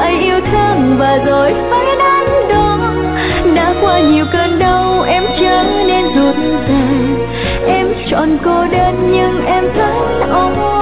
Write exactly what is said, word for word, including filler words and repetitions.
lời yêu thương và rồi phải đắn đo. Đã qua nhiều cơn đau em trở nên rụt rè, em chọn cô đơn nhưng em vẫn ôm.